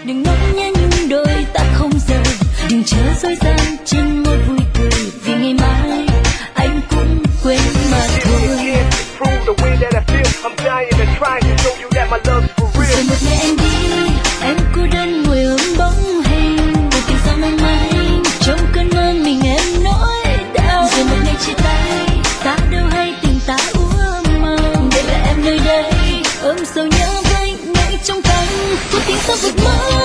Đừng nói nhé những đôi ta không rời, đừng chờ dối gian trên môi vui cười, vì ngày mai anh cũng quên mà thôi. Rồi một ngày anh đi, em cô đơn ngồi ôm bóng hình, cuộc tình sao mong manh trong cơn mơ mình em nỗi đau. Rồi một ngày chia tay, ta đâu hay tình ta úa màu, để lại em nơi đây ôm sầu nhớ với ngay trong cánh cuộc tình sao vượt mơ.